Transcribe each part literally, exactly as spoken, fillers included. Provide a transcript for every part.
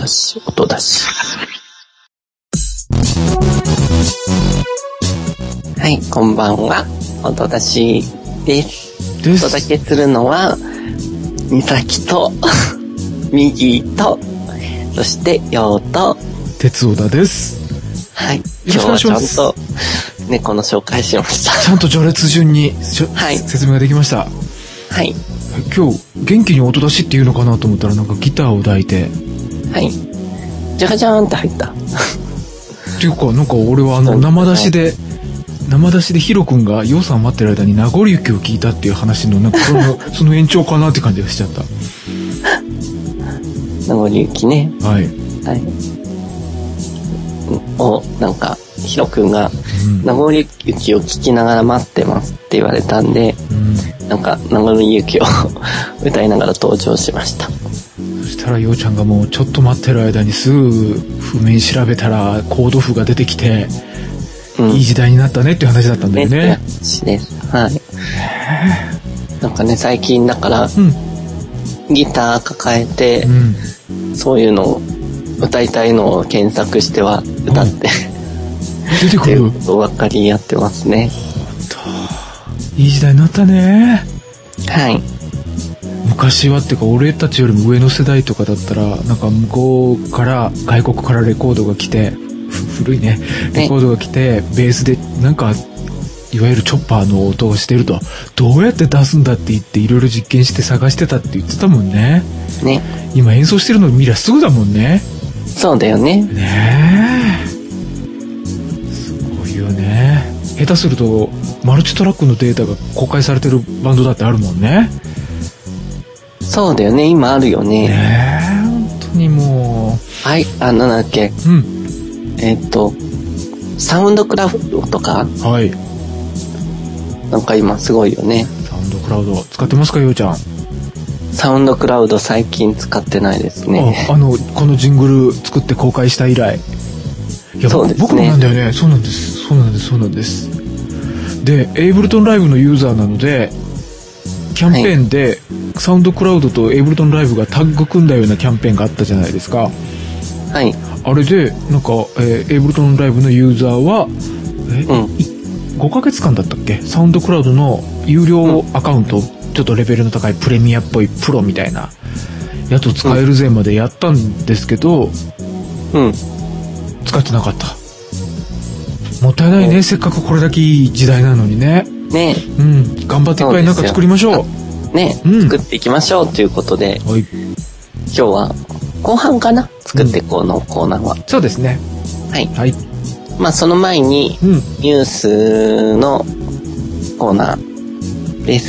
し、音出し。はい、こんばんは。音出しです。です。お届けするのは、みさきと、右と、そして、ようと、 鉄尾田です。 はい。今日はちゃんと、猫の紹介しました。 ちゃんと序列順に、はい、説明ができました。 はい。 今日、元気に音出しって言うのかなと思ったら、なんかギターを抱いて。 はい。じゃがじゃーんって入った。 っていうか、なんか俺はあの、生出しで、生出しでヒロ君がヨウさん待ってる間に名残雪を聞いたっていう話の、なんかその、その延長かなって感じがしちゃった。 名残雪ね。 はい。 はい。を、なんか、ヒロ君が、名残雪を聞きながら待ってますって言われたんで、うん、なんか、名残雪を歌いながら登場しました。 そしたらヨウちゃんがもうちょっと待ってる間にすぐ譜面調べたらコード譜が出てきて、うん、いい時代になったねっていう話だったんだよね。ね話です。はい。なんかね、最近だから、うん、ギター抱えて、うん、そういうのを歌いたいのを検索しては歌って、 うん、出てくることばっかりやってますね。 いい時代になったね。 はい。 昔はっていうか俺たちよりも上の世代とかだったらなんか向こうから外国からレコードが来て古いねレコードが来てベースでなんかいわゆるチョッパーの音をしてるとどうやって出すんだって言っていろいろ実験して探してたって言ってたもんね。 ね。 今演奏してるの見りゃすぐだもんね。 そうだよね。 ねえ。すごいよね。下手するとマルチトラックのデータが公開されてるバンドだってあるもんね。 そうだよね。今あるよね。 ねえ、本当にもう。はい、あ、なんだっけ。 うん。 えっと、サウンドクラウドとか。 はい。 なんか今すごいよね。 サウンドクラウド使ってますか、ようちゃん。 サウンドクラウド最近使ってないですね。 あ、あの、このジングル作って公開した以来。いや、そうですね。僕もなんだよね。そうなんです。そうなんです。そうなんです。で、エイブルトンライブのユーザーなので、キャンペーンで、はい、サウンドクラウドとエイブルトンライブがタッグ組んだようなキャンペーンがあったじゃないですか。 はい。 あれで、なんか、えー、エイブルトンライブのユーザーは、え、うん、ごかげつかんだったっけ？サウンドクラウドの有料アカウント、うん、ちょっとレベルの高いプレミアっぽいプロみたいなやつを使えるぜまでやったんですけど、 うん。 使ってなかった。もったいないね、うん、せっかくこれだけいい時代なのにね。 ねえ。うん。頑張っていっぱいなんか作りましょう。 ね、うん、作っていきましょうということで、はい、今日は後半かな、作っていこうのコーナーは、うん、 そうですね。 はい、 はい、 まあその前に、うん、ニュースのコーナーです。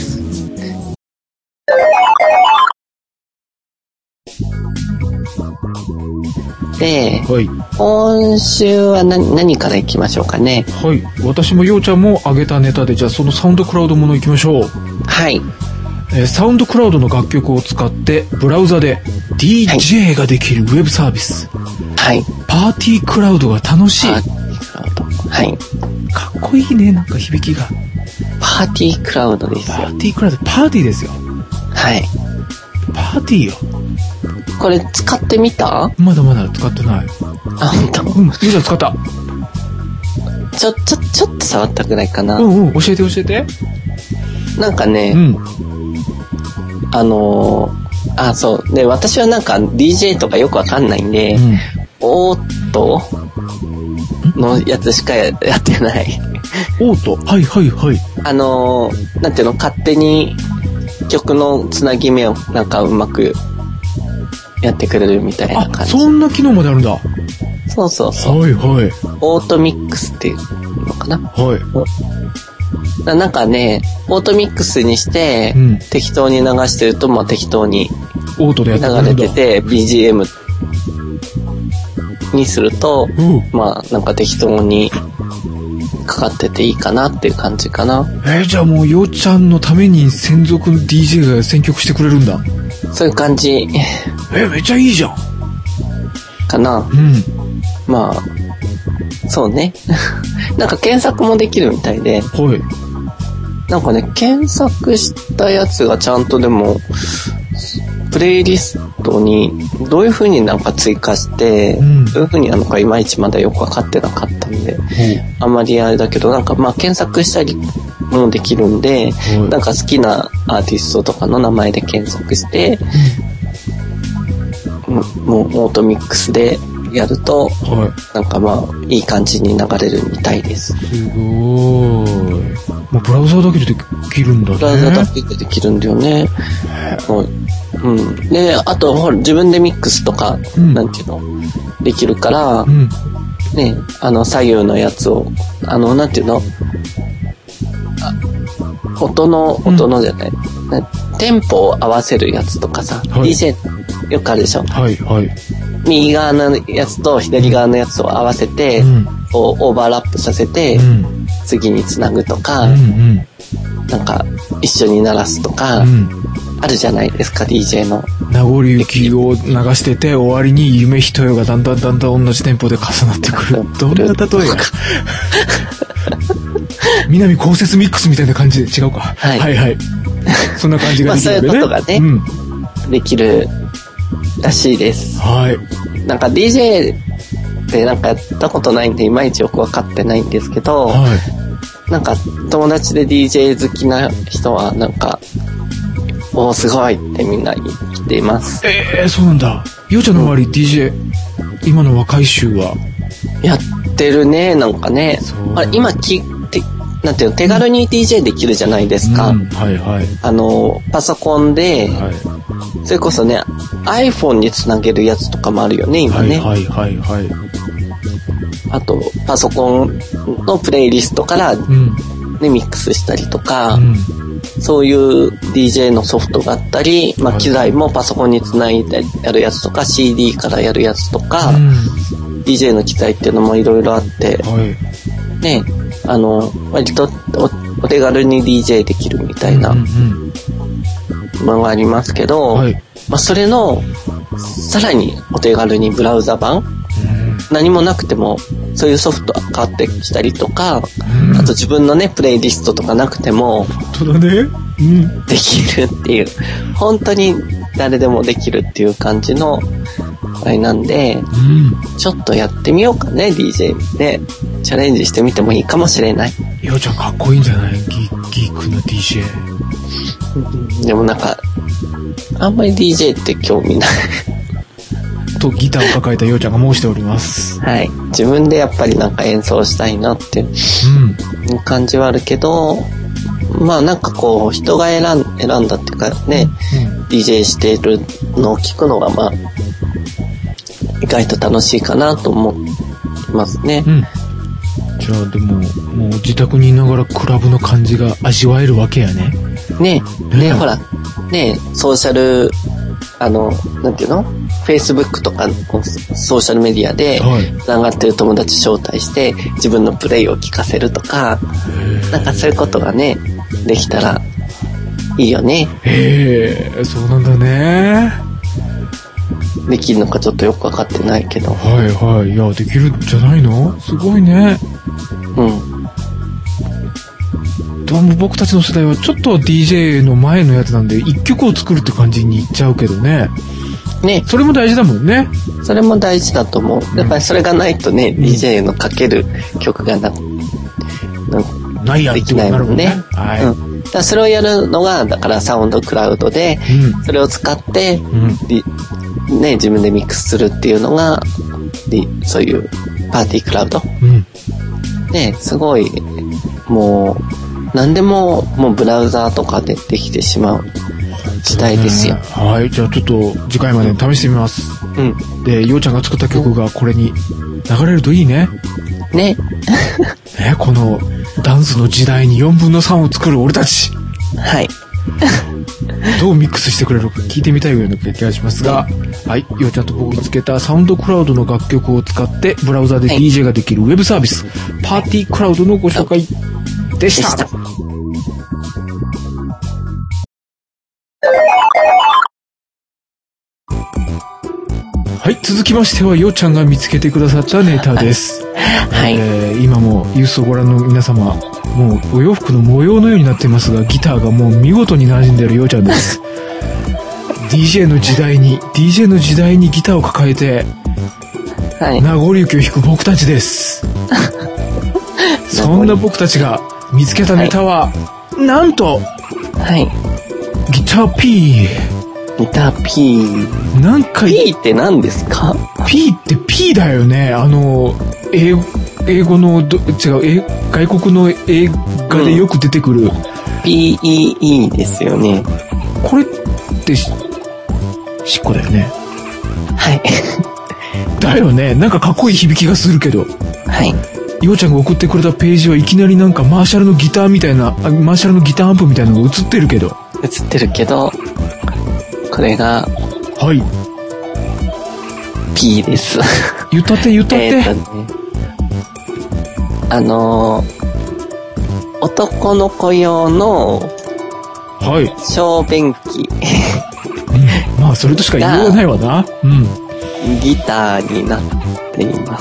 で、はい、今週は何、何からいきましょうかね。 はい、私もようちゃんも上げたネタで、じゃあそのサウンドクラウドものいきましょう。 はい。 えー、サウンドクラウドの楽曲を使ってブラウザで ディージェー ができるウェブサービス。 はい。 パーティークラウドが楽しい。 パーティークラウド。はい。 かっこいいね、なんか響きが。 パーティークラウドですよ。 パーティークラウド、パーティーですよ。 はい。 パーティーよ。 これ使ってみた？ まだまだ使ってない。 あ、ほんと？ うん、いいじゃん、使った。 ちょ、ちょ、ちょっと触ったくらいかな。 うんうん、教えて教えて。 なんかね、うん、あのー、あ、そう。で、私はなんか ディージェー とかよくわかんないんで、うん、オートのやつしかやってない。 オート？はいはいはい。 あのー、なんていうの、勝手に曲のつなぎ目をなんかうまくやってくれるみたいな感じ。 あ、そんな機能まであるんだ。 そうそうそう。 はいはい。 オートミックスっていうのかな。 はい。 なんかね、オートミックスにして、うん、適当に流してると、まあ適当にオートで流れてて、ビージーエム にすると、うん、まあなんか適当にかかってていいかなっていう感じかな。 えー、じゃあもうようちゃんのために専属の ディージェー が選曲してくれるんだ。 そういう感じ。 えー、めっちゃいいじゃん。 かな。 うん。 まあ、そうね。なんか検索もできるみたいで。 はい。 なんかね、検索したやつがちゃんとでも、 プレイリストにどういう風になんか追加して、うん、どういう風になのかいまいちまだよくわかってなかったんで、うん、あんまりあれだけど、なんかまあ検索したりもできるんで、うん、なんか好きなアーティストとかの名前で検索して、うん、もうオートミックスでやると、はい、なんかまあいい感じに流れるみたいです。 すごーい。もうブラウザーだけでできるんだね。 ブラウザーだけでできるんだよね。もううん。で、あとほら自分でミックスとか、うん、なんていうのできるから、うん、ね、あの左右のやつをあのなんていうのあ音の音のじゃない、うん、テンポを合わせるやつとかさ、はい、ディージェー よくあるでしょ。 はいはい。 右側のやつと左側のやつを合わせて、うん、こうオーバーラップさせて、うん、次につなぐとか、うんうん、なんか一緒に鳴らすとか、うん、あるじゃないですか ディージェー の名残雪を流してて終わりに夢ひとよがだんだんだんだん同じテンポで重なってくる。どんな例えや南こうせつミックスみたいな感じで違うか、はい、はいはいそんな感じができるよね。 まあそういうことがね、うん、できるらしいです。 はい。 なんか ディージェー ってなんかやったことないんでいまいちよく分かってないんですけど、はい、なんか友達で ディージェー 好きな人はなんかおーすごいってみんな言っています。 えー、そうなんだ。ようちゃんの周り、うん、ディージェー 今の若い衆はやってるね。なんかねあれ今きてなんていうの手軽に ディージェー できるじゃないですか、うんうん、はいはい。あのパソコンで、はい、それこそね iPhone につなげるやつとかもあるよね今ね。はいはいはいはい。あとパソコンのプレイリストから、ね、うん、ミックスしたりとか、うん、そういう ディージェー のソフトがあったり、まあ、機材もパソコンにつないでやるやつとか シーディー からやるやつとか、うん、ディージェー の機材っていうのもいろいろあって、はい、ね、あの割と お, お手軽に ディージェー できるみたいなものがありますけど、はい、まあ、それのさらにお手軽にブラウザ版、うん、何もなくてもそういうソフト買ってきたりとか、うん、あと自分のねプレイリストとかなくても本当だね、うん、 できるっていう本当に誰でもできるっていう感じのあれなんで、うん、ちょっとやってみようかね ディージェー でチャレンジしてみてもいいかもしれない。 ようちゃんかっこいいんじゃない？ギギークな ディージェー。でもなんかあんまり ディージェー って興味ないとギターを抱えたようちゃんが申しております。 はい。自分でやっぱりなんか演奏したいなっていう感じはあるけど、うん、まあなんかこう人が選ん、選んだっていうかね、うん、ディージェー してるのを聞くのがまあ意外と楽しいかなと思いますね。うん、 じゃあでももう自宅にいながらクラブの感じが味わえるわけやね。 ねえ、ねえ、ほら、ねえ、ソーシャルあのなんていうの？Facebook とかのソーシャルメディアでつながってる友達招待して自分のプレイを聞かせるとか、なんかそういうことがねできたらいいよね。 へえ、そうなんだね。 できるのかちょっとよく分かってないけど。 はいはい。いやできるんじゃないの？すごいね。うん。でも僕たちの世代はちょっと ディージェー の前のやつなんで一曲を作るって感じにいっちゃうけどね。ね、それも大事だもんね。 それも大事だと思う。やっぱりそれがないとね、うん、ディージェー のかける曲がな、 な、ないやできないもんね。はい。うん、だからそれをやるのがだからサウンドクラウドで、うん、それを使って、うん、ね自分でミックスするっていうのが、そういうパーティークラウド。うん、ねすごいもう何でももうブラウザーとかでできてしまう。時代ですよ。 はい、じゃあちょっと次回まで試してみます。うん。で、ようちゃんが作った曲がこれに流れるといいね。 ね。 ね、このダンスの時代によんぶんのさんを作る俺たち。 はい。 どうミックスしてくれるか聞いてみたいような気がしますが、はい、ようちゃんと僕がつけたサウンドクラウドの楽曲を使ってブラウザで ディージェー ができるウェブサービス、はい、パーティークラウドのご紹介でした。はい、続きましてはようちゃんが見つけてくださったネタです。はい、えー、今もユースをご覧の皆様、もうお洋服の模様のようになっていますが、ギターがもう見事に馴染んでいるようちゃんです。 ディージェー の時代に、ディージェー の時代にギターを抱えて、はい。名残雪を弾く僕たちです。そんな僕たちが見つけたネタは、はい、なんと、 はい。 ギター P。 ギター P。 なんか、 P って何ですか？ P って P だよね。あの、英語、英語のど、違う、英外国の映画でよく出てくる。うん、 ピーイーイー ですよね。 これってし、しっこだよね。 はい。 だよね。なんかかっこいい響きがするけど。 はい。 ようちゃんが送ってくれたページはいきなりなんかマーシャルのギターみたいな、マーシャルのギターアンプみたいなのが映ってるけど。 映ってるけど、これが、 はい。 P です。 言ったって言ったって。えーとね、 あのー、男の子用の、 はい。 小便器。 うん、まあ、それとしか言いようがないわな。うん。 ギターになっています。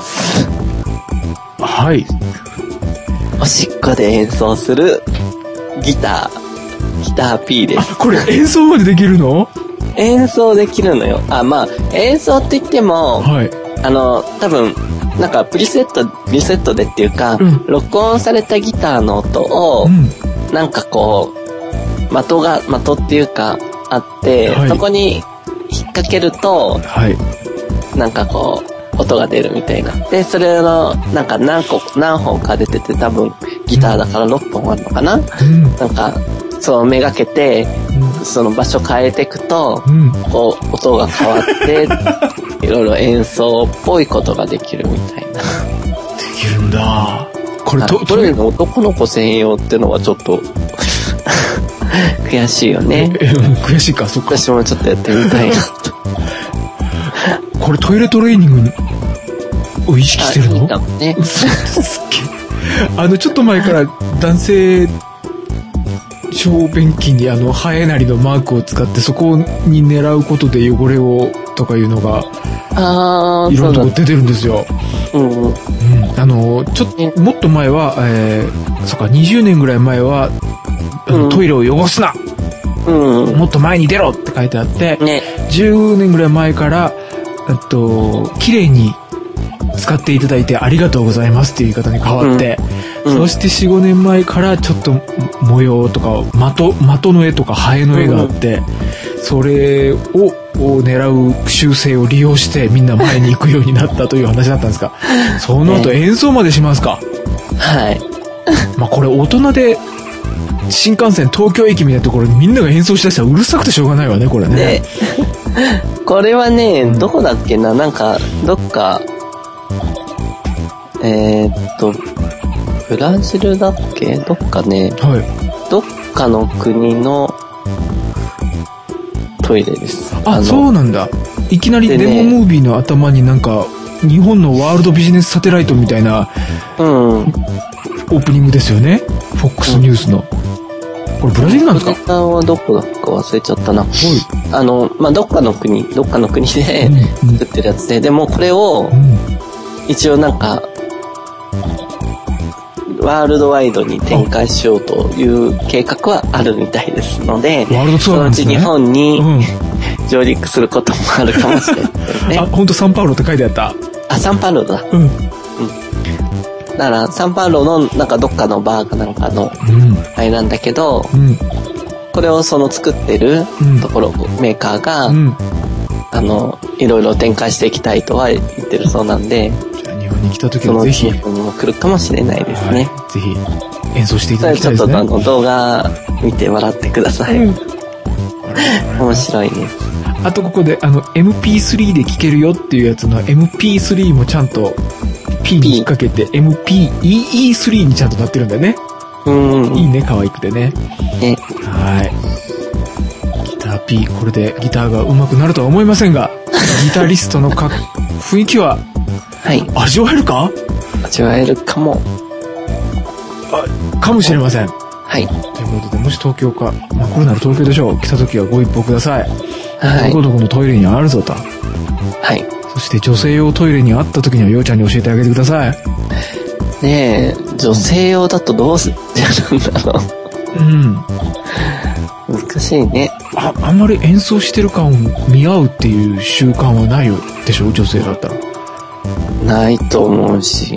はい。 おしっこで演奏するギター。ギター P です。 あ、これ演奏までできるの？ 演奏できるのよ。あ、まあ、演奏って言っても、はい。あの、多分、なんかプリセット、リセットでっていうか、うん、録音されたギターの音を、うん、なんかこう、的が、的っていうか、あって、はい、そこに引っ掛けると、はい、なんかこう、音が出るみたいな。で、それの、なんか何個、何本か出てて、多分、ギターだからろっぽんあるのかな、うん、なんか、そうめがけて、うん、その場所変えていくと、うん、こう、音が変わって、いろいろ演奏っぽいことができるみたいな。できるんだ。これと、これの男の子専用ってのはちょっと、悔しいよね。 え、悔しいか、そっか。 私もちょっとやってみたいなと。 これトイレトレーニングを意識してるの？いいかもね。 すっげえ。あの、ちょっと前から男性、小便器にあのハエなりのマークを使ってそこに狙うことで汚れをとかいうのがあいろんなとこ出てるんですよ。 うん、うん、 あのちょっともっと前は、えー、そっかにじゅうねんぐらい前はあの、うん、トイレを汚すな、うん、もっと前に出ろって書いてあって、ね、じゅうねんぐらい前からえっと綺麗に使っていただいてありがとうございますっていう言い方に変わって、うん、そして よん,ご 年前からちょっと模様とか的、的の絵とかハエの絵があって、うん、それを狙う習性を利用してみんな前に行くようになったという話だったんですが、その後演奏までしますか？ はい。 まあこれ大人で新幹線東京駅みたいなところにみんなが演奏しだしたらうるさくてしょうがないわね、これね。ねこれはね、うん、どこだっけな、なんかどっかえー、っとブラジルだっけ、どっかね、はい、どっかの国のトイレです。 あ、あそうなんだ。いきなりデモムービーの頭になんか日本のワールドビジネスサテライトみたいな、うん、オープニングですよね。フォックスニュースの、うん、これブラジルなんですか？ ブラジルはどこだか忘れちゃったな。あのまあどっかの国どっかの国で、うん、作ってるやつで、でもこれを、うん、一応なんかワールドワイドに展開しようという計画はあるみたいですので、 ワールドツアーなんですね。 そのうち日本に、うん、上陸することもあるかもしれないですね。 あ、本当サンパウロって書いてあった。 あ、サンパウロだ。うん。うん。だからサンパウロのなんかどっかのバーかなんかの、うん、あれなんだけど、うん、これをその作ってるところ、うん、メーカーが、うん、あのいろいろ展開していきたいとは言ってるそうなんで。 日本に来た時はぜひその日本にも来るかもしれないですね、 はい、ぜひ演奏していただきたいですね。 ちょっとあの動画見て笑ってください、うん、面白いね。 あとここであの エムピースリー で聴けるよっていうやつの エムピースリー もちゃんと P に引っ掛けて エムピーイーイースリー にちゃんとなってるんだよね。うん、いいね、可愛くてね。ね、はい。ギター P、 これでギターが上手くなるとは思いませんが、ギタリストのか雰囲気ははい、味わえるか？ 味わえるかも。 あ、かもしれません。 はい。 ということで、もし東京か、まあこれなら東京でしょう。来た時はご一報ください。はい。どこどこのトイレにあるぞと。 はい。 そして女性用トイレにあった時にはようちゃんに教えてあげてください。 ねえ、女性用だとどうするんだろう。うん。 難しいね。 あ、あんまり演奏してる感を見合うっていう習慣はないでしょ、女性だったら。 ないと思うし。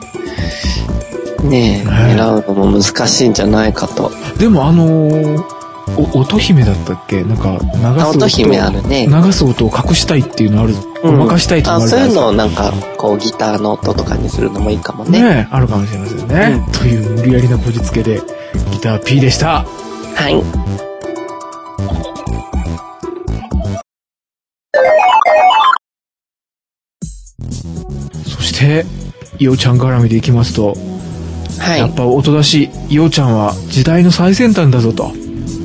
ねえ、狙うのも難しいんじゃないかと。 でもあのー、お音姫だったっけ、なんか流す音、 音姫あるね。 流す音を隠したいっていうのある、ごまかしたいっていうのあるじゃないですか。 あ、そういうのをなんかこうギターの音とかにするのもいいかもね。 ね、あるかもしれませんね。うん、という無理やりなこじつけでギター P でした。 はい。 そしてイオちゃん絡みでいきますと、はい、やっぱ音出しイオちゃんは時代の最先端だぞと。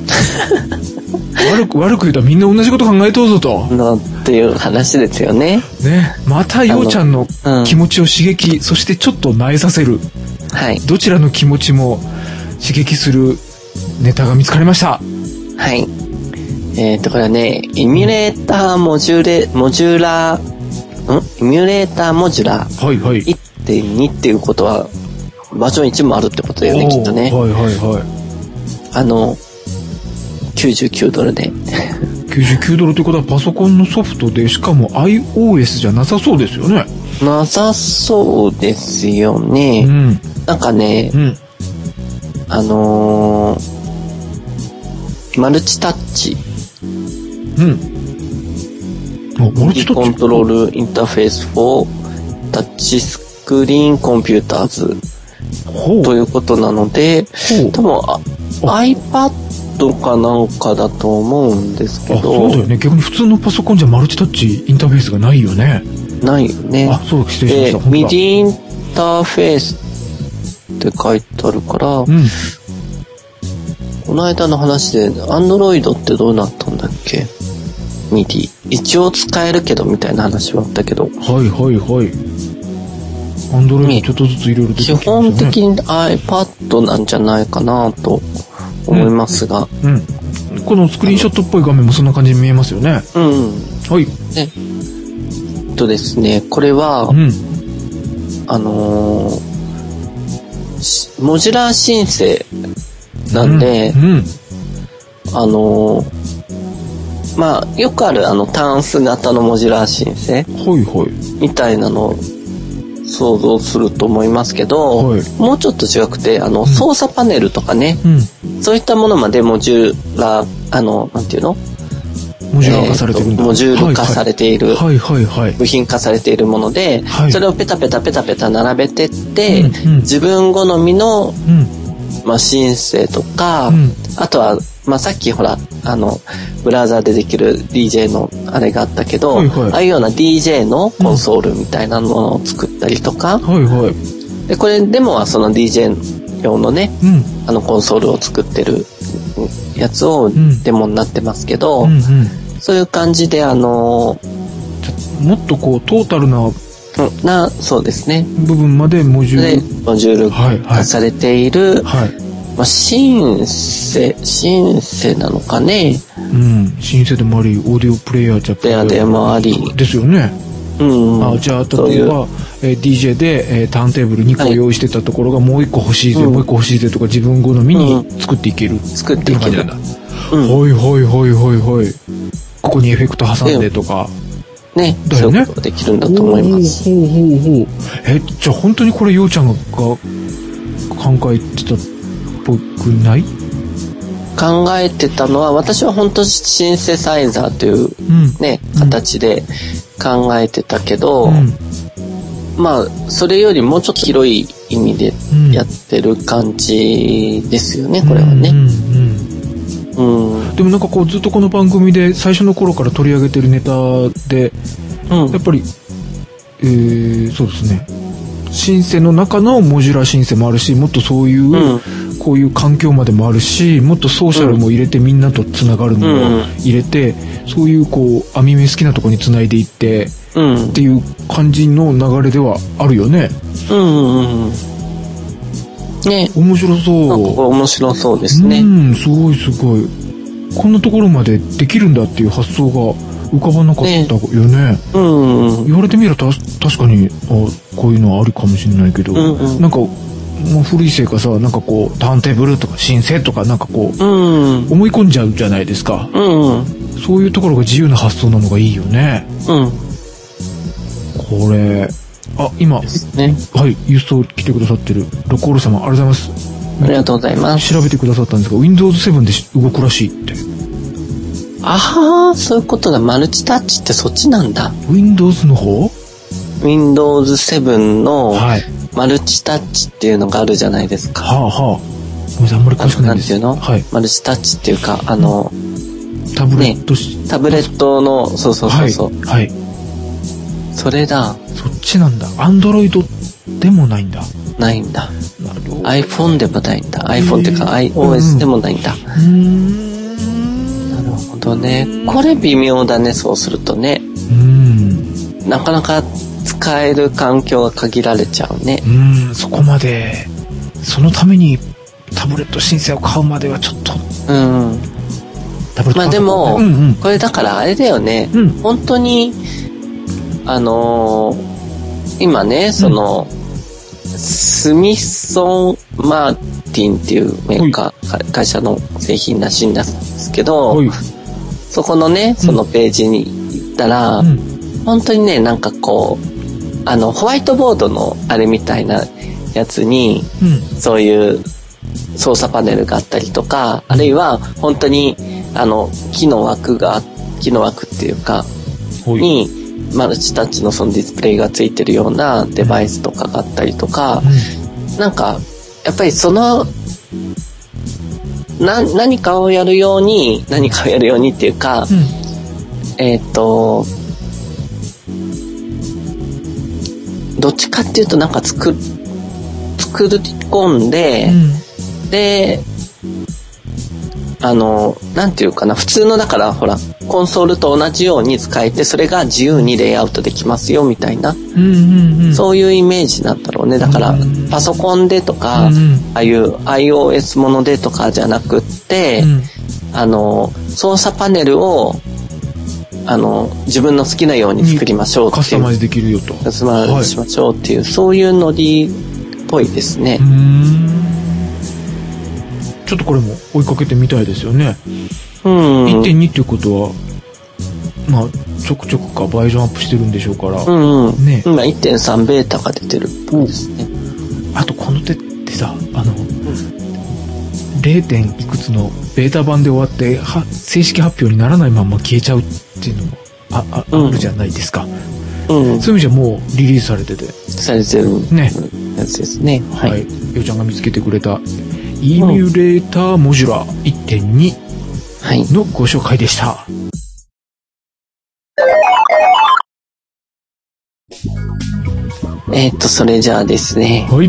悪く悪く言うとみんな同じこと考えとうぞと。 のっていう話ですよね。 ね、またイオちゃんの気持ちを刺激、うん、そしてちょっと萎えさせる。はい。どちらの気持ちも刺激するネタが見つかりました。 はい。えっとこれはね、イミュレーターモジュレモジュラーんイミュレーターモジュラー。 はいはい。 いってんに っていうことはバージョンいちもあるってことだよね、きっとね。 はいはいはい。 あのきゅうじゅうきゅうドルで。 きゅうじゅうきゅうドルってことはパソコンのソフトで、しかも iOS じゃなさそうですよね。 なさそうですよね。うん、なんかね、うん、あのー、マルチタッチ。 うん。マルチタッチ。 コントロールインターフェース for タッチスクリーンコンピューターズということなので、多分 iPad かなんかだと思うんですけど。あ、 そうだよね。逆に普通のパソコンじゃマルチタッチインターフェースがないよね。 ないよね。 あ、そう、失礼しました。 ミディインターフェースって書いてあるから、うん、この間の話で Android ってどうなったんだっけ？ミディ。一応使えるけどみたいな話はあったけど。 はいはいはい。Android ちょっとずついろいろ出てきますよね。 基本的に iPad なんじゃないかなと思いますが、 うんうん、このスクリーンショットっぽい画面もそんな感じに見えますよね。 うん、うん、 はい。 ね、えっとですね、これは、うん、あのー、モジュラー申請なんで、うんうん、あのー、まあよくあるあのタンス型のモジュラー申請、 はいはい、 みたいなのを想像すると思いますけど、はい、もうちょっと違くて、あの、うん、操作パネルとかね、うん、そういったものまでモジュラー、あの、なんていうの？ モジュラー化されてるんだ。 モジュール化されている、 はいはいはい、 部品化されているもので、はい、それをペタペタペタペタ並べてって、うんうん、自分好みの、うん、まあ、シンセとか、うん、あとは、まあ、さっきほら、あの、ブラウザーでできる ディージェー のあれがあったけど、はいはい、ああいうような ディージェー のコンソールみたいなものを作ったりとか、 うんはいはい、 でこれでもその ディージェー 用のね、うん、あのコンソールを作ってるやつをデモになってますけど、うんうんうん、そういう感じであのもっとこうトータルななそうですね部分までモジュールモジュール化されている、はいはい、まあ、シンセシンセなのかね、 うん、シンセでもありオーディオプレイヤーじゃプレイヤーでもありですよね。うん、あ、じゃあ例えば、えー、ディージェー で、えー、ターンテーブルにこ用意してたところがもういっこ欲しいぜ、うん、もういっこ欲しいぜとか自分好みに作っていける、うん、 作っていける、うん、 はいはいはいはいはい、ここにエフェクト挟んでとかね、だよね、そういうことができるんだと思います。 ほうほうほうほう。え、じゃあ本当にこれようちゃんが考えてたっぽくない？ 考えてたのは私は本当シンセサイザーというね、うん、形で考えてたけど、うん、まあそれよりもうちょっと広い意味でやってる感じですよね、うん、これはね、うんうんうん、でもなんかこうずっとこの番組で最初の頃から取り上げてるネタで、うん、やっぱり、えー、そうですね、シンセの中のモジュラーシンセもあるし、もっとそういう、うん、こういう環境までもあるし、もっとソーシャルも入れて、うん、みんなとつながるのを入れて、うん、そういうこう網目好きなところにつないでいって、うん、っていう感じの流れではあるよね。 うんうんうん。ね。 面白そう。 なんかこれ面白そうですね。 うん、すごいすごい。こんなところまでできるんだっていう発想が浮かばなかったよね。ね、うん、うん。言われてみればた確かにあこういうのはあるかもしれないけど、うんうん、なんかもう古いせいかさ、なんかこうターンテーブルとかシンセとかなんかこう、 うん、 思い込んじゃうじゃないですか。 うん、 そういうところが自由な発想なのがいいよね。 うん。 これ、あ、今、 ね、 はい、郵送来てくださってるロコール様、ありがとうございます。 ありがとうございます。 調べてくださったんですが、ウィンドウズセブン で動くらしいって。 ああ、そういうことだ。マルチタッチってそっちなんだ。 Windows の方？ ウィンドウズセブン のマルチタッチっていうのがあるじゃないですか。 はい、はあはあ。ごめんなさい、あんまり詳しくないんです。 なんていうの？はい。マルチタッチっていうか、あの、 タブレット、 ね、タブレットの、そうそうそうそう。はい。はい、それだ。 そっちなんだ。Android でもないんだ。 ないんだ。なるほど。iPhone でもないんだ。iPhone っていうか iOS でもないんだ。うーん。なるほどね。これ微妙だね、そうするとね。うん。なかなか使える環境が限られちゃうね。 うん、そこまで。そのためにタブレット申請を買うまではちょっと。うん。 タブレットまあでも、うんうん、これだからあれだよね。うん、本当に、あのー、今ね、その、うんスミソン・マーティンっていうメーカー、会社の製品らしいんですけど、そこのね、そのページに行ったら、うん、本当にね、なんかこう、あの、ホワイトボードのあれみたいなやつに、うん、そういう操作パネルがあったりとか、あるいは本当に、あの、木の枠が、木の枠っていうか、に、マルチタッチのそのディスプレイがついてるようなデバイスとかがあったりとか、うん、なんかやっぱりそのな何かをやるように何かをやるようにっていうか、うん、えっとどっちかっていうとなんか作作り込んで、うん、であのなんていうかな普通のだからほらコンソールと同じように使えてそれが自由にレイアウトできますよみたいな、うんうんうん、そういうイメージなんだろうね。だからパソコンでとか、うんうん、ああいう iOS ものでとかじゃなくって、うん、あの操作パネルをあの自分の好きなように作りましょうっていう、 カスタマイズできるよとカスタマイズしましょうっていう、はい、そういうノリっぽいですね。うーんちょっとこれも追いかけてみたいですよね。うん、いってんに っていうことはまあちょくちょくかバージョンアップしてるんでしょうから、 うんうん、ね、今 いってんさん ベータが出てるっぽいですね。 あとこの手ってさあの、うん、れい. 点いくつのベータ版で終わっては正式発表にならないまま消えちゃうっていうのも あ, あ, あるじゃないですか、うんうん、そういう意味じゃもうリリースされててされてるねやつですね。 はい、はい、ようちゃんが見つけてくれたイミュレーターモジュラー いってんに のご紹介でした、はい、 えー、っとそれじゃあですね、はい、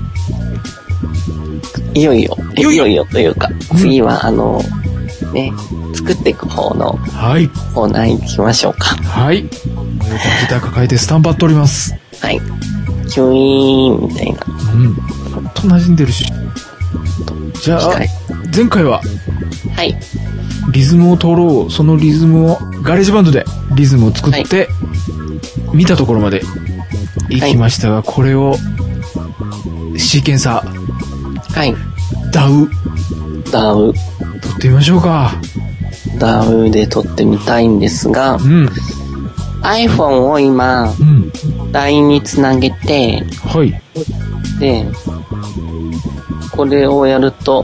いよいよいよいよというか、うん、次はあのね作っていく方のコーナーに行きましょうか。 はい、ギター抱えてスタンバっております。 はい、キュイーンみたいな、うん、 ほんと馴染んでるし。じゃあ前回は、 はい、 リズムを取ろう、そのリズムをガレージバンドでリズムを作って、はい、見たところまで行きましたが、はい、これをシーケンサー、はい、ダウダウ撮ってみましょうか。 ダウで撮ってみたいんですが、うん、iPhone を今、うん、ライン につなげて、はい、でこれをやると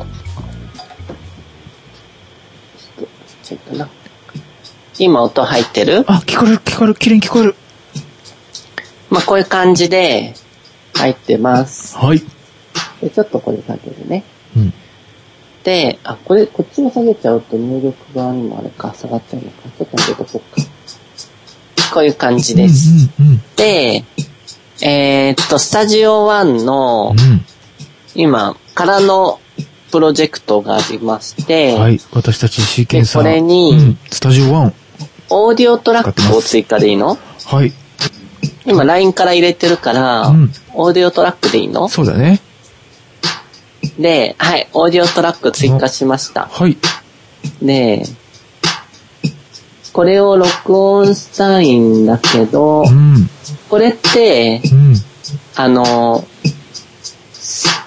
ちょっとな今音入ってる？ あ、聞こえる聞こえる、綺麗に聞こえる。 まあこういう感じで入ってます。 はい。 でちょっとこれ下げるね。うん。で、あ、これこっちを下げちゃうと入力側にもあれか下がっちゃうのか。ちょっと上げとこうか。こういう感じです。うんうんうん、で、えー、っとスタジオワンの、うん、今からのプロジェクトがありまして、 はい、私たちシーケンサー、 これに、うん、 スタジオワンオーディオトラックを追加でいいの？ はい。 今 ライン から入れてるから、うん、オーディオトラックでいいの？ そうだね。 で、はい、オーディオトラック追加しました。 はい。 で、これを録音したいんだけど、うん、これって、うん、あの、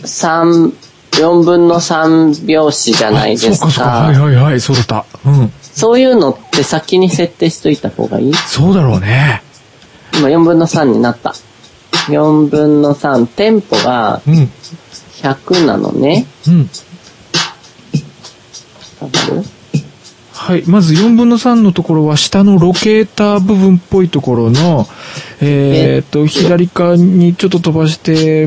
三、よんぶんのさん拍子じゃないですか。 そうかそうか。はいはいはい。そうだった。うん。 そういうのって先に設定しといた方がいい？ そうだろうね。 今よんぶんのさんになった。よんぶんのさん、テンポがひゃくなのね。 うん。 わかる？ はい。まずよんぶんのさんのところは下のロケーター部分っぽいところの、えー、っと、左側にちょっと飛ばして、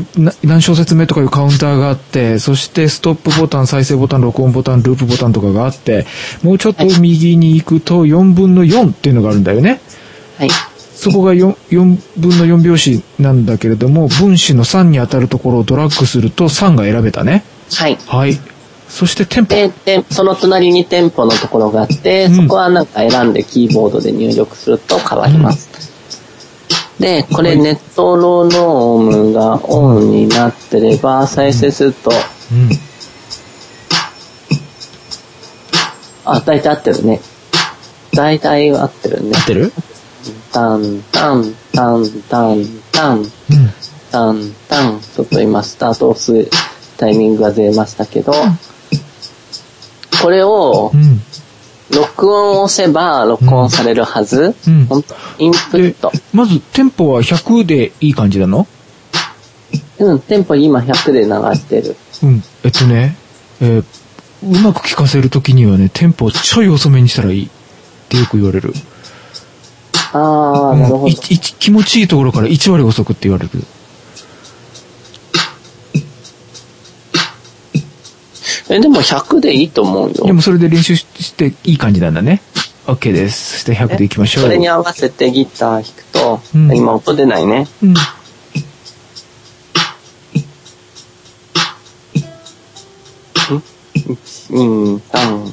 何小節目とかいうカウンターがあって、そしてストップボタン、再生ボタン、録音ボタン、ループボタンとかがあって、もうちょっと右に行くとよんぶんのよんっていうのがあるんだよね。 はい。 そこが 4, よんぶんのよん拍子なんだけれども、分子のさんに当たるところをドラッグするとさんが選べたね。 はい。 はい。そしてテンポ。 で、でその隣にテンポのところがあって、うん、そこはなんか選んでキーボードで入力すると変わります。うん、で、これネットロノームがオンになってれば再生すると、うんうん、あ、大体合ってるね。大体合ってるね。 合ってる？ タンタンタンタンタン、うん、タンタン。ちょっと今スタートを押すタイミングがずれましたけど、これを録音を押せば録音されるはず、うん、本当インプット。 まずテンポはひゃくでいい感じなの？ うん、テンポ今ひゃくで流してる。 うん、えっとね、えー、うまく聞かせるときにはね、テンポをちょい遅めにしたらいいってよく言われる。 あー、なるほど。 気持ちいいところからいち割遅くって言われる。 え、でもひゃくでいいと思うよ。 でもそれで練習していい感じなんだね。OK です。そしてひゃくでいきましょう。 それに合わせてギター弾くと、うん、今音出ないね。うん。いち、に、さん、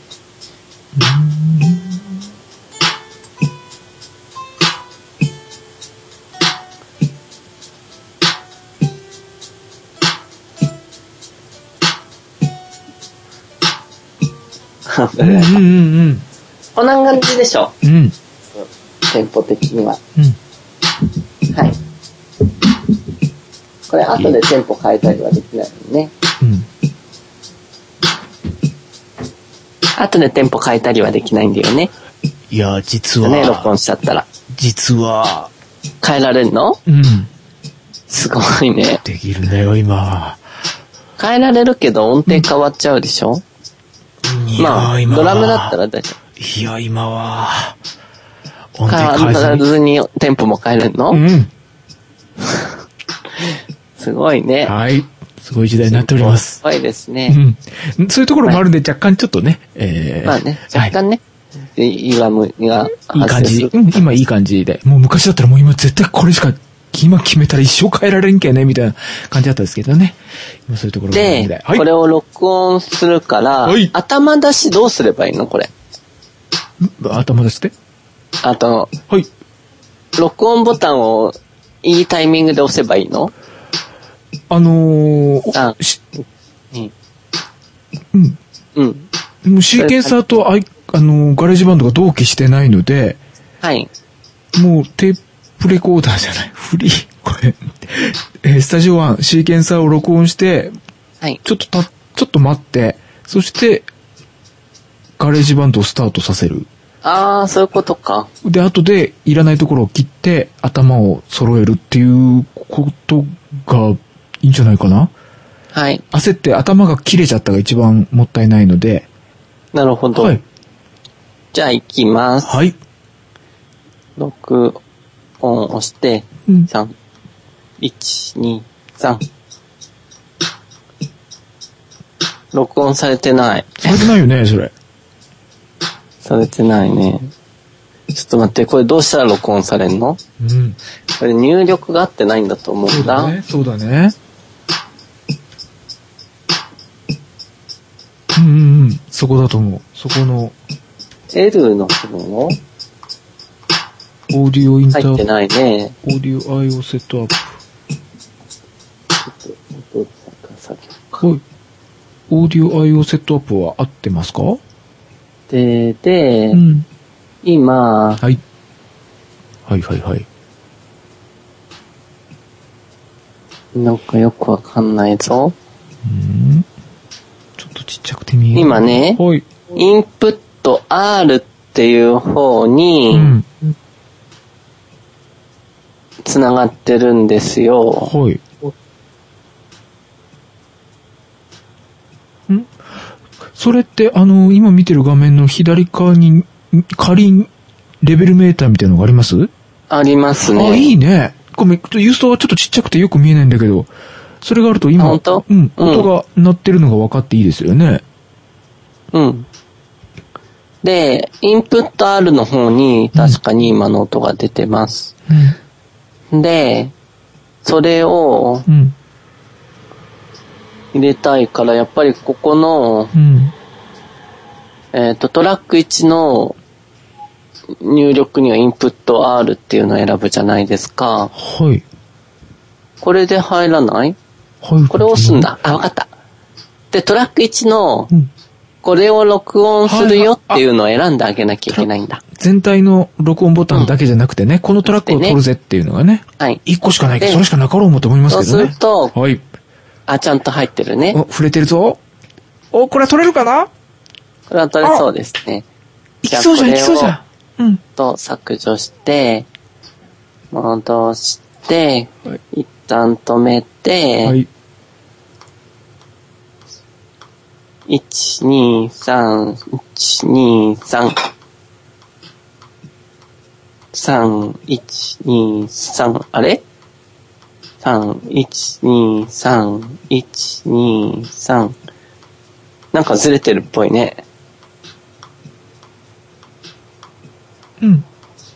うんうんうんうん、こんな感じでしょ、うん、テンポ的には、うん、はい。これ後でテンポ変えたりはできないのね、うん、後でテンポ変えたりはできないんだよね。 いや実はね、録音しちゃったら実は変えられるの？うん、すごいね。 できるんだよ今。 変えられるけど音程変わっちゃうでしょ、うん、まあドラムだったら大丈夫。 いや今は音程変えずに変わらずにテンポも変えれるの？うん。すごいね。 はい。すごい時代になっております。 すごいですね。 うん。そういうところもあるんで若干ちょっとね。えー、 まあね、若干ね。はい、イワムがいい感じ。うん、今いい感じで。もう昔だったらもう今絶対これしか今決めたら一生変えられんけねみたいな感じだったんですけどね。今そういうところがあるんで。 で、はい、これを録音するから、はい、頭出しどうすればいいのこれ。 頭出して？ あと、 はい。 録音ボタンをいいタイミングで押せばいいの？ あのー、あ、うん。うん。うん。もうシーケンサーとアイ、あのー、ガレージバンドが同期してないので、 はい。 もうテープレコーダーじゃない、フリー、これ、えー、スタジオワン、シーケンサーを録音して、はい。ちょっとた、ちょっと待って、そして、ガレージバンドをスタートさせる。 ああ、そういうことか。 で、後でいらないところを切って頭を揃えるっていうことがいいんじゃないかな？ はい。 焦って頭が切れちゃったが一番もったいないので。 なるほど。はい。じゃあ行きます。 はい。 録音押して、うん、さん、いち、に、さん。録音されてない。 されてないよね、それ。 されてないね。ちょっと待って、これどうしたら録音されんの？うん。これ入力が合ってないんだと思うんだ。 そうだね。そうだね。うんうんうん。そこだと思う。そこの。 L の部分を？ オーディオインター。 入ってないね。 オーディオ アイオー セットアップ。 ちょっと、音作業。 はい。オーディオ アイオー セットアップは合ってますか？ で、で、うん、今、 はい。はいはいはい。 なんかよくわかんないぞ。 うん。ちょっとちっちゃくて見える。 今ね、はい、インプット R っていう方に、つながってるんですよ。はい。 んそれって、あの、今見てる画面の左側に、仮レベルメーターみたいなのがあります？ ありますね。 あ、いいね。ごめん、ユーストはちょっとちっちゃくてよく見えないんだけど、それがあると今、 音うん、音が鳴ってるのが分かっていいですよね。 うん。で、インプット R の方に確かに今の音が出てます。うん、で、それを入れたいから、やっぱりここの、うん、えっと、トラックいちの入力にはインプット R っていうのを選ぶじゃないですか。はい。これで入らない？はい。これを押すんだ。あ、わかった。で、トラックいちの、これを録音するよっていうのを選んであげなきゃいけないんだ。 全体の録音ボタンだけじゃなくてね、うん、このトラックを取るぜっていうのがね。はい。いっこしかないけど、それしかなかろうもと思いますけどね。 そうすると、はい。あ、ちゃんと入ってるね。 お、触れてるぞ。お、これは取れるかな？ これは取れそうですね。 いきそうじゃん、いきそうじゃん。 うん。と削除して、戻して、はい、一旦止めて、はい、いち、に、さん、いち、に、さん、さん、いち、に、さん、あれ ?さん、いち、に、さん、いち、に、さん。なんかずれてるっぽいね。うん。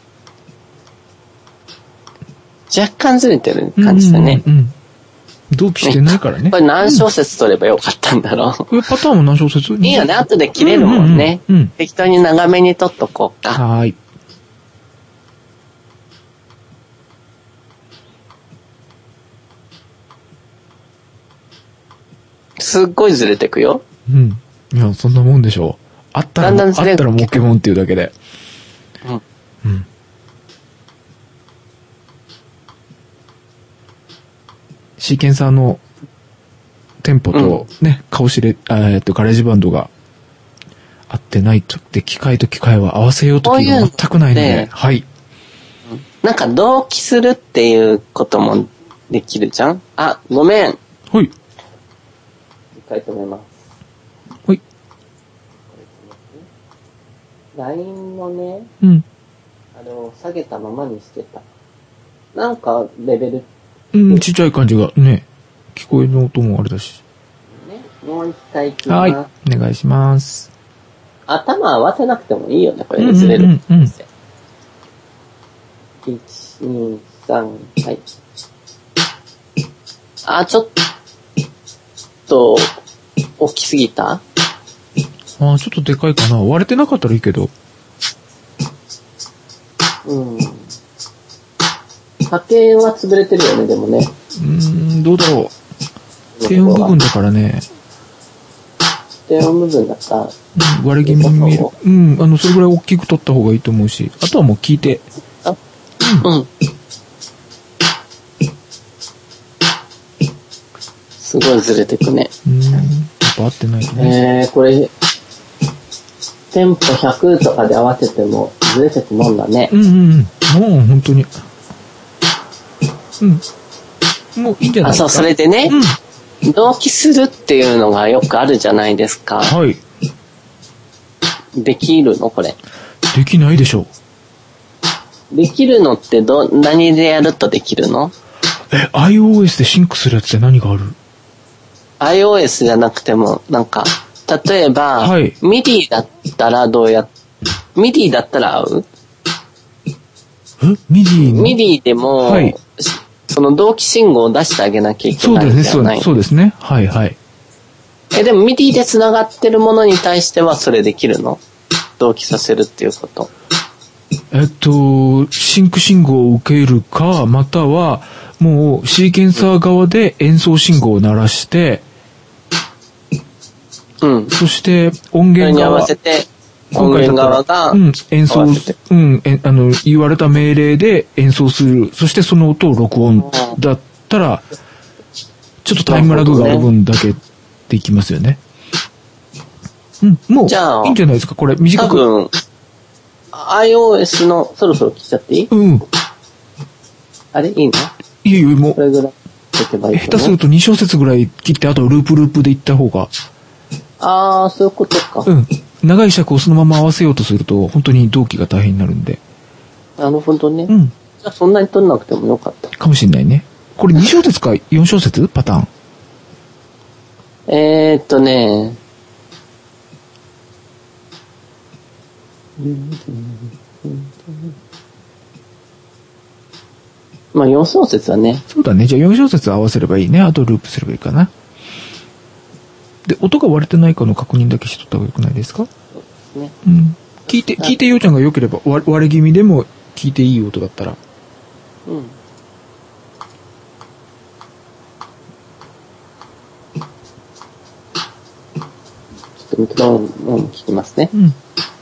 若干ずれてる感じだね。うんうんうん、 同期してないからね。 これ何小節取ればよかったんだろう。 これパターンも何小節？ いいよね、後で切れるもんね。うんうんうん、適当に長めに取っとこうか。はい。すっごいずれてくよ。 うん。いや、そんなもんでしょう。あったら、だんだんずれあったらモケモンっていうだけで。うん。うん。シーケンサーのテンポとね、うん、顔しれ、えっと、ガレージバンドが合ってないと、で、機械と機械は合わせようときが全くないので、はい。 なんか同期するっていうこともできるじゃん？あ、ごめん。はい。一回止めます。はい。ライン のね、うん。あれを下げたままにしてた。なんかレベルうん、ちっちゃい感じがね、聞こえる音もあれだし。 ね、もう一回いきます。はい、 お願いします。 頭合わせなくてもいいよね、これでずれる。うんうんうん、いち、に、さん、はい。あ、ちょっと、大きすぎた？ あ、ちょっとでかいかな。割れてなかったらいいけど。 うん。波形は潰れてるよね、でもね。 うーん、どうだろう。低音部分だからね。 低音部分だったら、 うん、割れ気味に見える。うん、あの、それぐらい大きく取った方がいいと思うし、あとはもう聞いて。あ、うん。うん、 すごいずれてくね。 うん、やっぱ合ってないね。 えー、これ、テンポひゃくとかで合わせてもずれてくもんだね。 うんうんうん。もう本当に。うん。もういいんじゃないですか。 あ、そう、それでね、うん、同期するっていうのがよくあるじゃないですか。はい。できるのこれ。 できないでしょう。できるのってど、何でやるとできるの？ え、iOS でシンクするやつって何がある？ iOS じゃなくても、なんか、例えば、はい、ミディ だったらどうや、ミディ だったら合う？ えミディ の？ ミディ でも、はい、その同期信号を出してあげなきゃいけないんじゃない？ そうですね、はいはい。 え、でも ミディ で繋がってるものに対してはそれできるの？同期させるっていうこと。 えっと、シンク信号を受けるか、または、もうシーケンサー側で演奏信号を鳴らして、うん。そして音源側に合わせて、音源側が、 うん、演奏、うん、え、あの、言われた命令で演奏する。そしてその音を録音だったら、 ちょっとタイムラグがある分だけできますよね。うん、もう、じゃあ、いいんじゃないですか、これ、短く。 多分、iOS の、そろそろ切っちゃっていい？ うん。 あれいいの？ いいよ、もう。 これぐらい切ってばいいの？ 下手するとに小節ぐらい切って、あとループループでいった方が。 あー、そういうことか。 うん。長い尺をそのまま合わせようとすると、本当に同期が大変になるんで。 なるほどね。 うん。 じゃあそんなに取んなくてもよかった。 かもしれないね。これに小節かよん小節パターン。 えーっとね、まあよん小節はね。 そうだね。じゃあよん小節合わせればいいね。あとループすればいいかな。で、音が割れてないかの確認だけしとった方がよくないですか？ そうですね。 うん。聞いて、聞いてようちゃんが良ければ、割れ気味でも聞いていい音だったら。 うん。ちょっともう聞きますね。 うん。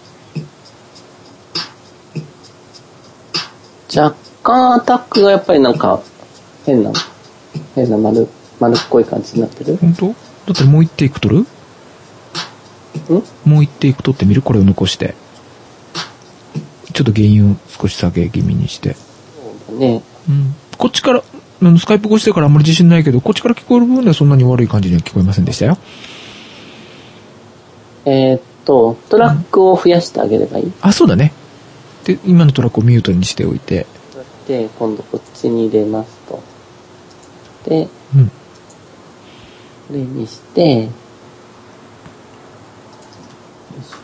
若干アタックがやっぱりなんか変な変な丸丸っこい感じになってる。 本当？だったらもう一テイク取る？ん？もう一テイク取ってみる？これを残して。ちょっと原因を少し下げ気味にして。 そうだね。 うん。こっちから、スカイプ越しだからあんまり自信ないけど、こっちから聞こえる部分ではそんなに悪い感じには聞こえませんでしたよ。 えー、っと、トラックを増やしてあげればいい？うん、 あ、そうだね。で、今のトラックをミュートにしておいて。 で、今度こっちに入れますと。で、 うん。 これにして、よいしょ。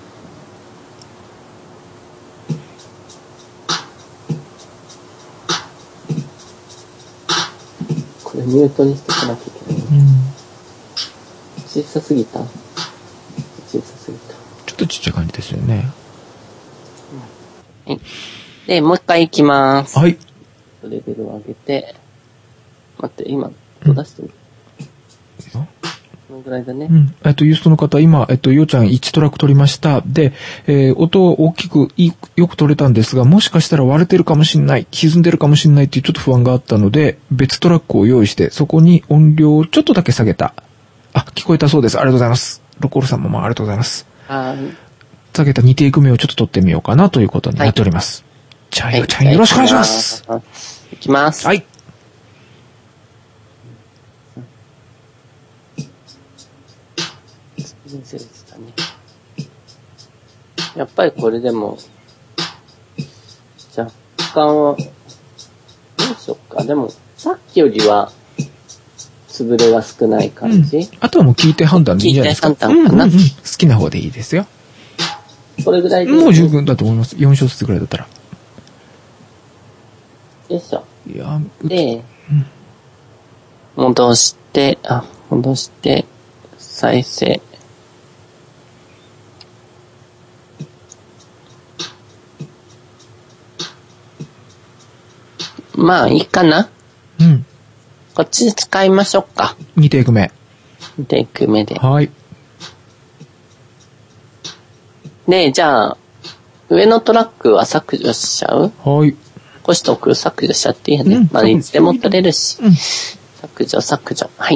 これミュートにしておかなきゃいけない。うん。小さすぎた？小さすぎた。 ちょっとちっちゃい感じですよね。 はい。で、もう一回行きます。 はい。 レベルを上げて、待って、今、音出してみる。うん、このぐらいだね。 うん。えっと、ユーストの方、今、えっと、ようちゃんいちトラック取りました。で、えー、音を大きくい、よく取れたんですが、もしかしたら割れてるかもしんない、歪んでるかもしんないっていうちょっと不安があったので、別トラックを用意して、そこに音量をちょっとだけ下げた。あ、聞こえたそうです。ありがとうございます。ロコールさんもまあ、ありがとうございます。 はい。 下げたにテイク目をちょっと取ってみようかなということになっております。はい、じゃあ、ようちゃんよろしくお願いします。 いきます。 はい。 やっぱりこれでも、若干は、どうしよっか。でも、さっきよりは、潰れが少ない感じ、うん、 あとはもう聞いて判断でいいんじゃないですか。 聞いて判断かな、うんうんうん、 好きな方でいいですよ。 これぐらいで。 もう十分だと思います。よん小節ぐらいだったら。 よいしょ。 いや、 で、うん、戻して、あ、戻して、再生。まあ、いいかな。 うん。 こっちで使いましょうか。 にテイク目。 にテイク目で。 はい。 で、じゃあ、上のトラックは削除しちゃう？ はい。 残しておく？削除しちゃっていいよね。うん、まあ、いつでも取れるし。うん、削除、削除。はい。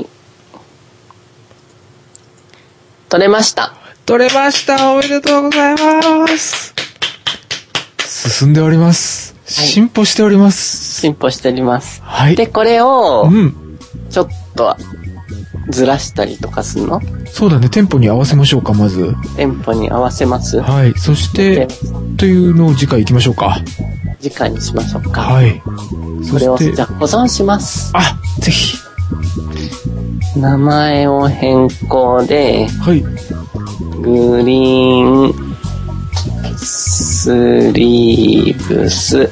取れました。 取れました。おめでとうございます。進んでおります。はい、進歩しております。 進歩しております。 はい。 で、これを、うん、ちょっと、ずらしたりとかするの？ そうだね。テンポに合わせましょうか、まず。 テンポに合わせます。 はい。そして、というのを次回行きましょうか。 次回にしましょうか。 はい。 それを、じゃあ保存します。 あ、ぜひ。 名前を変更で、 はい。 グリーン、スリーブス。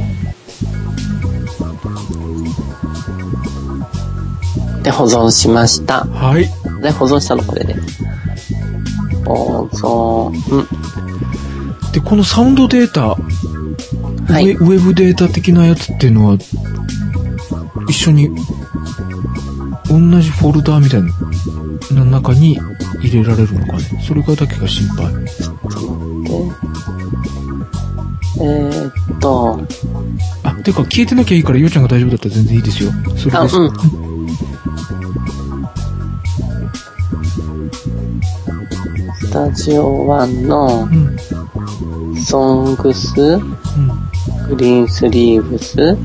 で、保存しました。 はい。 で、保存したのこれで。保存。 で、このサウンドデータ、はい、ウェブデータ的なやつっていうのは、一緒に、同じフォルダーみたいな中に入れられるのかね。それがだけが心配。 えー、っと。 あ、てか消えてなきゃいいから、ようちゃんが大丈夫だったら全然いいですよ。それです。 うん。 タジオワンの、うん、ソングス、うん、グリーンスリーブス、うん、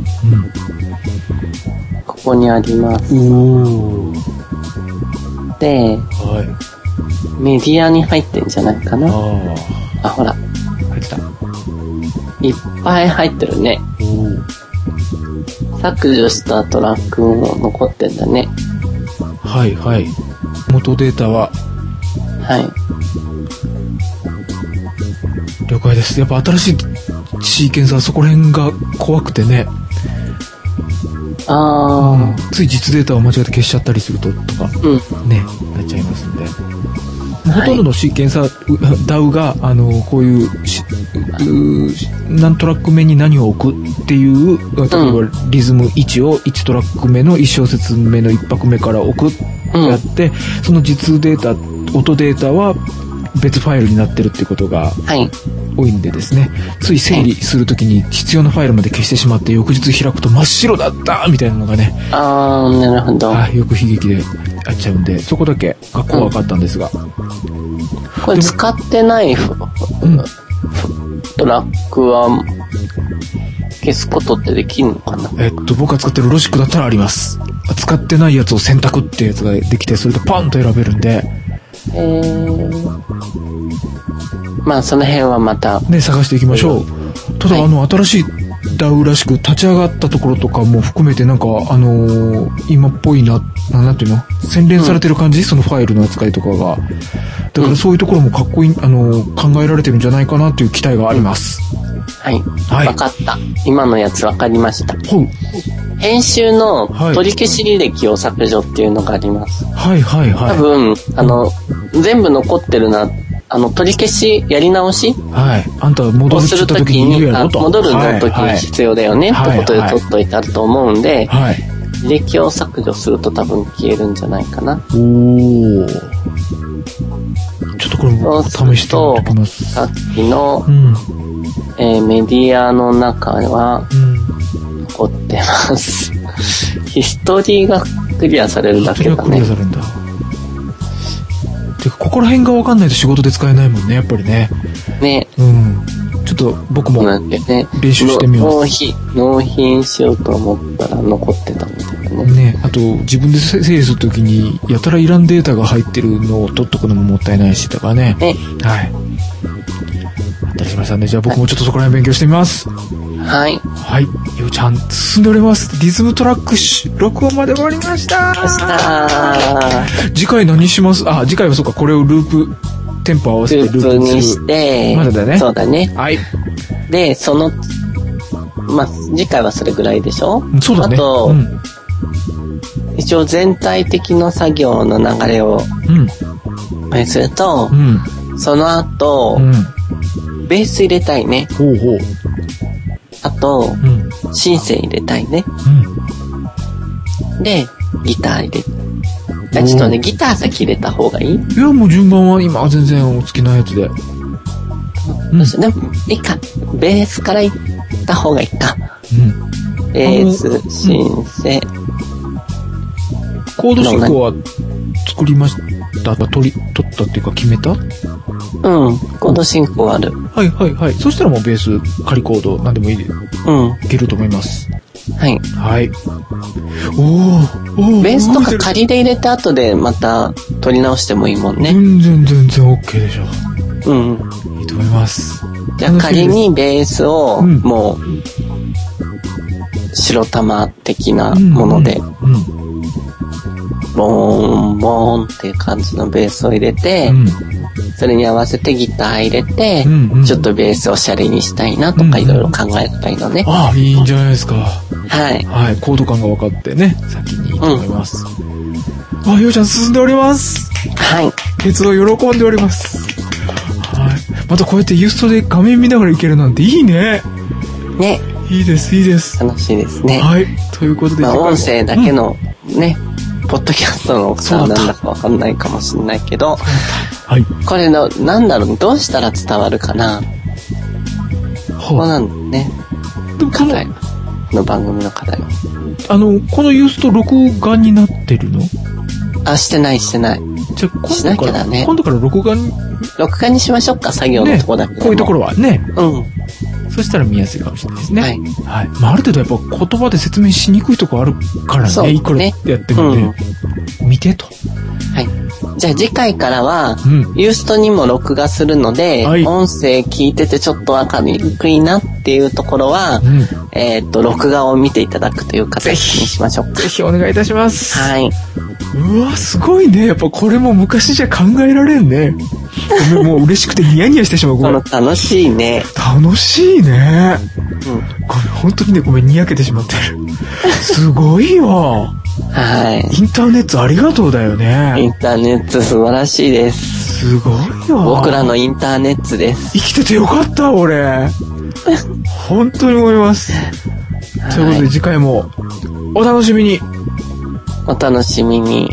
ここにあります。 おで、 はい、 メディアに入ってんじゃないかな。 ああ、ほら。 入ってた。 いっぱい入ってるね。削除したトラックも残ってんだね。 はいはい。元データははい。 了解です。やっぱ新しいシーケンサーそこら辺が怖くてね。 ああ、うん、 つい実データを間違えて消しちゃったりするととか、 うん、 ねなっちゃいますんで、ほとんどのシーケンサー ダウ があのこういう何トラック目に何を置くっていう例えばリズムいちをいちトラック目のいち小節目のいっ拍目から置くってやって、うん、その実データ音データは別ファイルになってるっていうことが多いんでですね、はい、つい整理するときに必要なファイルまで消してしまって翌日開くと真っ白だったみたいなのがね、 あーなるほど、 はい、よく悲劇でやっちゃうんでそこだけが怖かったんですが、うん、 これ使ってない、うん、トラックは消すことってできるのかな。 えっと僕が使ってるロジックだったらあります。使ってないやつを選択っていうやつができてそれでパンと選べるんで、 えー、まあその辺はまたね探していきましょう。ただ、はい、あの新しい ダウ らしく立ち上がったところとかも含めてなんかあのー、今っぽいな、なんていうの洗練されてる感じ、うん、そのファイルの扱いとかがだからそういうところもかっこいい、あのー、考えられてるんじゃないかなという期待があります、うん、 はい、はい、分かった。今のやつ分かりました。 ほう。 編集の取り消し履歴を削除っていうのがあります。 はいはいはい。 多分、あの、うん、全部残ってるな、あの、取り消し、やり直しはい。あんた戻るって言った時に言うやろと。 戻るの時に必要だよね、はい、ってことで取っといてあると思うんで、 はい。 履歴を削除すると多分消えるんじゃないかな。 おー。ちょっとこれも試してみておきます。 さっきの、 うんえー、メディアの中は、残ってます。ヒストリーがクリアされるだけだね。 ヒストリーがクリアされるんだ。てか、ここら辺が分かんないと仕事で使えないもんね、やっぱりね。 ね。 うん。ちょっと僕も練習してみます。 納品、納品しようと思ったら残ってたみたいなね。 ね。あと、自分で整理するときに、やたらいらんデータが入ってるのを取っとくのももったいないし、とかね。 ね。 はい。あったりしましたね。じゃあ僕もちょっとそこら辺勉強してみます。 はい。 はい。ようちゃん、進んでおります。リズムトラック録音まで終わりました。次回何します？あ、次回はそうか、これをループ、テンポ合わせてループする。 ループにして、 まだだね。 そうだね。 はい。 で、その、まあ、次回はそれぐらいでしょ？ そうだね。 あと、うん、一応全体的な作業の流れを、うん。すると、うん、その後、うん、ベース入れたいね。 ほうほう。 あと、うん、シンセ入れたいね。うん、で、ギター入れ、あ、ちょっとね、ギター先入れた方がいい？ いや、もう順番は今全然お好きなやつで。うん、 でも、いいか。ベースから行った方がいいか。うん、ベース、シンセ。 コード進行は作りました？取り、取ったっていうか決めた？ うん、コード進行ある。 はいはいはい。そしたらもうベース、仮コード、なんでもいい。うん。いけると思います。 はい。 はい。 おー、おー。ベースとか仮で入れて後でまた取り直してもいいもんね。 全然全然 OK でしょ。 うん。 いいと思います。 じゃあ仮にベースをもう、白玉的なもので、うんうんうん、ボーン、ボーンっていう感じのベースを入れて、うん、それに合わせてギター入れて、うんうん、ちょっとベースをシャレにしたいなとかいろいろ考えればいいのね。 ああ、いいんじゃないですか。 はい。 はい、コード感が分かってね、先にいいと思います。うん、あ、ようちゃん進んでおります。 はい。 鉄道喜んでおります。はい。またこうやってユーストで画面見ながらいけるなんていいね。 ね。 いいです、いいです。 楽しいですね。 はい。ということで、 まあ、音声だけのね、うん、ポッドキャストのさ、なんだかわかんないかもしれないけど、 はい。 これの、なんだろう、どうしたら伝わるかな。こうなんだね。課題の番組の課題は。 あの、このユースト録画になってるの？ あ、してないしてない。 じゃあ今しな度から、 きゃだね。 今度から録画に、 録画にしましょうか、作業のとこだけ、 ね。こういうところはね。 うん。 そしたら見やすいかもしれないですね。はい。 はい。 まあ、ある程度やっぱ言葉で説明しにくいとこあるからね。いくらやってもね。うん、見てと。 はい。じゃあ次回からは、うん、ユーストにも録画するので、はい、音声聞いててちょっとわかりにくいなっていうところは、うん、えっと、録画を見ていただくという形にしましょうか。 ぜひお願いいたします。 はい。 うわ、すごいね。やっぱこれも昔じゃ考えられんね。もう嬉しくてニヤニヤしてしまう。 この楽しいね。 楽しいね。うん。これ本当にね、ごめん、にやけてしまってる。すごいわ。 はい。 インターネットありがとうだよね。 インターネット素晴らしいです。 すごいわ。 僕らのインターネットです。 生きててよかった、俺。本当に思います。はい、ということで次回もお楽しみに。 お楽しみに。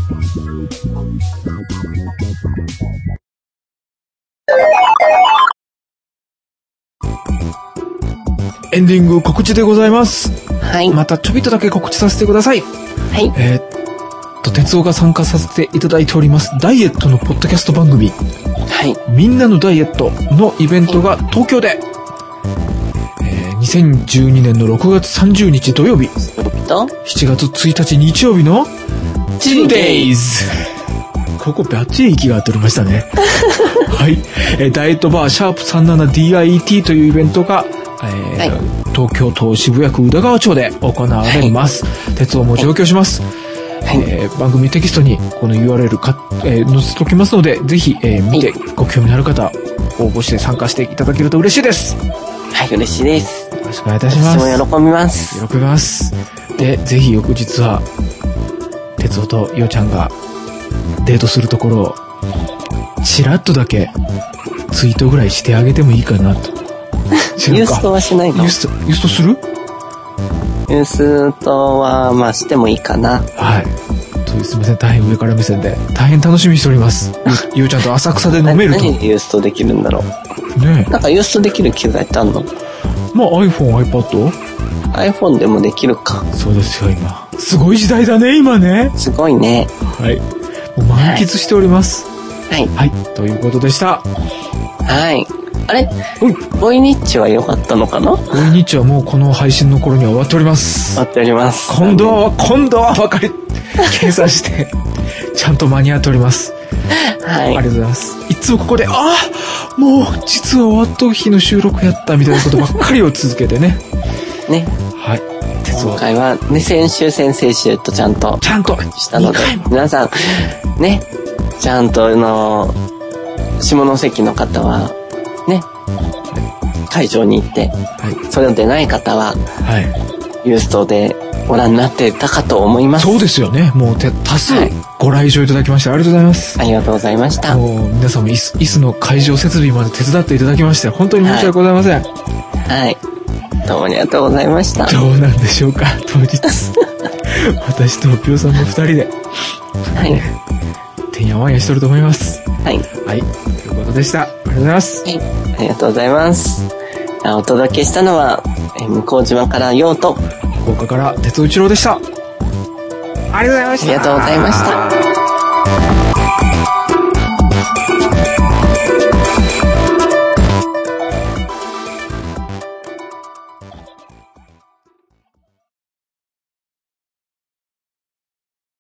エンディング告知でございます。 はい。 またちょびっとだけ告知させてください。 はい。 えー、っと、哲夫が参加させていただいております、ダイエットのポッドキャスト番組。 はい。 みんなのダイエットのイベントが東京で、はい、えー、にせんじゅうにねんのろくがつさんじゅうにち土曜日。しちがつついたち日曜日のチンデイズ。ここバッチリ息が合っておりましたね。はい。えー、ダイエットバーシャープ さんじゅうななディーアイイーティー というイベントが、えーはい、東京都渋谷区宇田川町で行われます。はい、鉄道も上京します。はい、えー、番組テキストにこの ユーアールエル か、えー、載せておきますので、ぜひ、えー、見てご興味のある方、応募して参加していただけると嬉しいです。 はい、嬉しいです。 よろしくお願いいたします。 私も喜びます。 喜びます。で、ぜひ翌日は、鉄道とようちゃんがデートするところを、ちらっとだけツイートぐらいしてあげてもいいかなと。 ユーストはしないの？ ユースト、ユーストする？ ユーストは、まあしてもいいかな。 はい。というすみません、大変上から目線で。大変楽しみにしております。ゆ, ゆうちゃんと浅草で飲めると。 何でユーストできるんだろう。ねえ。なんかユーストできる機材ってあんの？ まあ iPhone、iPad？ iPhone でもできるか。 そうですよ、今。すごい時代だね、今ね。 すごいね。 はい。もう満喫しております。 はい。 はい。ということでした。 はい。あれ？ボイニッチは良かったのかな？ボイニッチはもうこの配信の頃には終わっております。 終わっております。 今度は、今度は分かり、計算して、ちゃんと間に合っております。 はい。ありがとうございます。いつもここで、ああもう、実は終わった日の収録やったみたいなことばっかりを続けてね。 ね。 はい。 今回はね、先週、先々週とちゃんと、 ちゃんとしたので、皆さん、ね、ちゃんと、あの、下関の方は、ね、会場に行って、はい、それでない方は、はい、ユーストでご覧になってたかと思います。 そうですよね。もう多数ご来場いただきまして、ありがとうございます。 ありがとうございました。 もう皆さんも椅子、椅子の会場設備まで手伝っていただきまして、本当に申し訳ございません。 はい。はい、どうもありがとうございました。 どうなんでしょうか、当日。私とぴょうさんの二人で。 はい。 てんやわんやしとると思います。 はい。 はい。ということでした。ありがとうございます。 はい。ありがとうございます。お届けしたのは、向島からようと、 福岡から鉄尾一郎でした。ありがとうございました。 ありがとうございました。